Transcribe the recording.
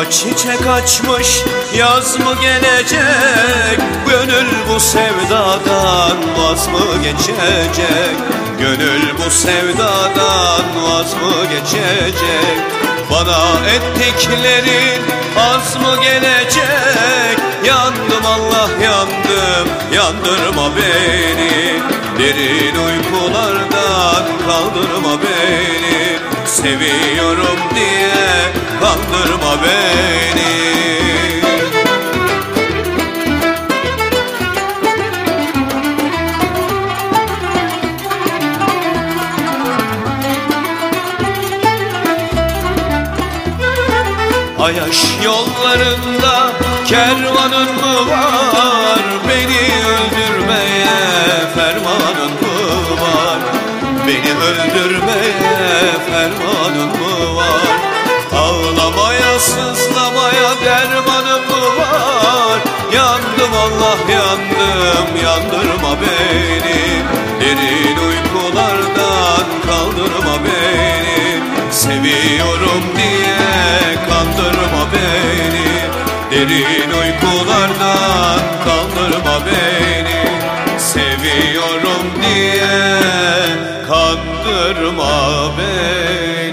çiçek açmış, yaz mı gelecek? Gönül bu sevdadan vaz mı geçecek? Gönül bu sevdadan vaz mı geçecek? Bana ettiklerin az mı gelecek? Yandım Allah yandım, yandırma beni. Derin uykulardan kaldırma beni. Seviyorum diye kandırma beni. Ayaş yollarında kervanın mı var? Beni öldürmeye fermanın mı var? Beni öldürmeye fermanın mı var? Ağlamaya, sızlamaya dermanın mı var? Yandım Allah yandım, yandırma beni. Derin uykulardan kaldırma beni. Seviyorum diye kandırma beni. Derin uykulardan kaldırma beni. Seviyorum diye kandırma beni.